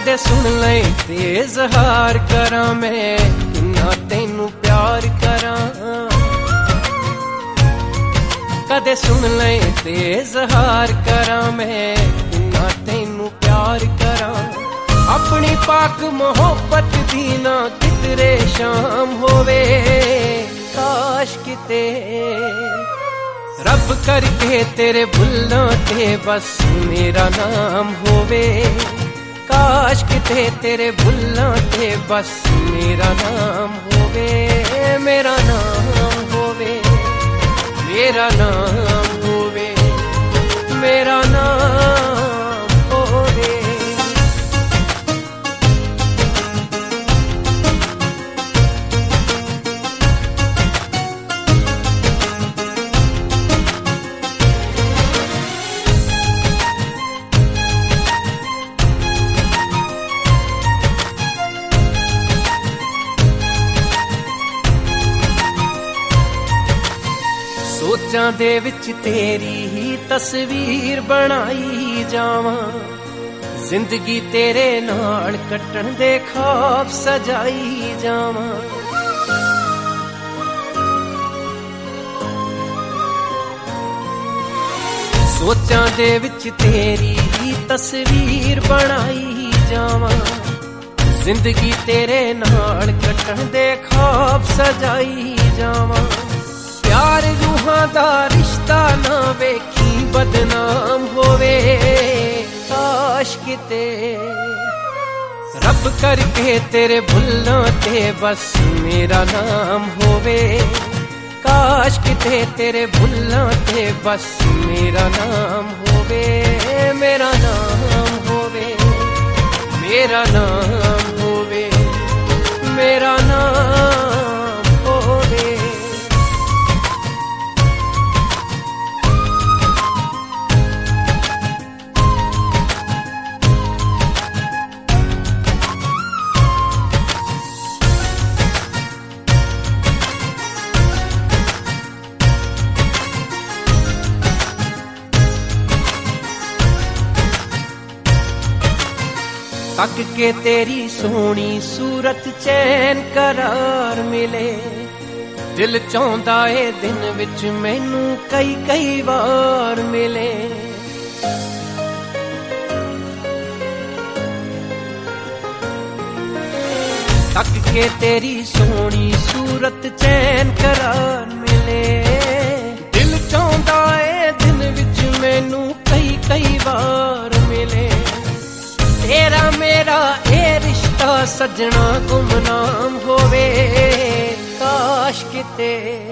कदे सुन ले ते इज़हार करा मैं किन्ना तेनू प्यार करा। कदे सुन ले ते इज़हार करा मैं किन्ना तेनू प्यार करा। अपनी पाक मोहब्बत दी ना कितरे शाम होवे, काश किते रब करके तेरे बुल्लों ते बस मेरा नाम होवे। काश किते तेरे बुल्लों ते बस मेरा नाम होवे, मेरा नाम होवे, मेरा नाम होवे, मेरा नाम होवे। सोचां दे विच तेरी ही तस्वीर बनाई जावां, जिंदगी तेरे नाल कट्टण दे ख्वाब सजाई जावां। सोचां दे विच तेरी ही तस्वीर बनाई जावां, जिंदगी तेरे नाल कट्टण दे ख्वाब सजाई जावां। प्यार रूहां दा रिश्ता ना वेखी बदनाम होवे, काश किते रब करके तेरे बुल्लों ते बस मेरा नाम होवे। काश किते तेरे बुल्लों ते बस मेरा नाम होवे, मेरा नाम होवे, मेरा नाम होवे, मेरा नाम होवे। तक के तेरी सोहनी सूरत चैन करार मिले, दिल चाहंदा ए दिन विच मैनू कई कई वार मिले। तक के तेरी सोहनी सूरत चैन करार मिले, दिल चाहंदा ए दिन विच मैनू कई कई वार मिले। तेरा मेरा ए रिश्ता सजना गुमनाम होवे, काश किते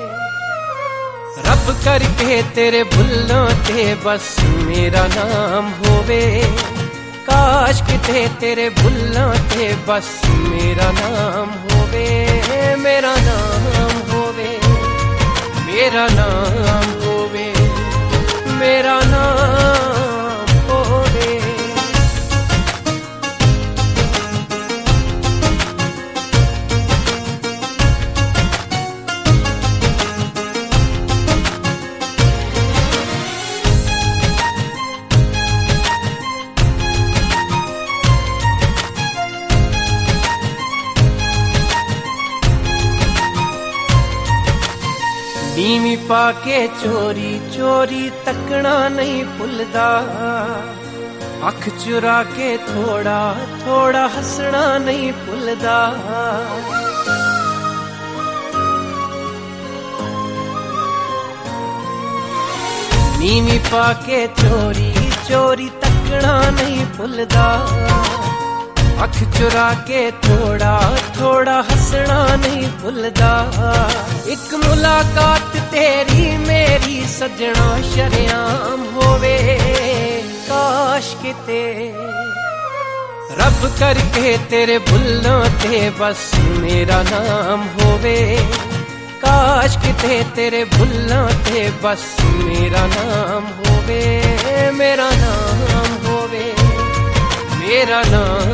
रब करके तेरे बुल्लों ते बस मेरा नाम होवे। काश किते तेरे बुल्लों ते बस मेरा नाम होवे, मेरा नाम होवे, मेरा नाम होवे, मेरा नाम होवे। नीवी पाके चोरी चोरी तकना नहीं भुलदा, अख चुरा के थोड़ा थोड़ा हसना नहीं भुलदा। नीवी पाके चोरी चोरी तकना नहीं भुलदा, अख चुरा के थोड़ा थोड़ा हसना नहीं भुलदा। एक मुलाकात तेरी मेरी सजना शरेआम होवे, काश किते रब करके तेरे बुल्लों ते बस मेरा नाम होवे। काश किते तेरे बुल्लों ते बस मेरा नाम होवे, मेरा नाम होवे, मेरा नाम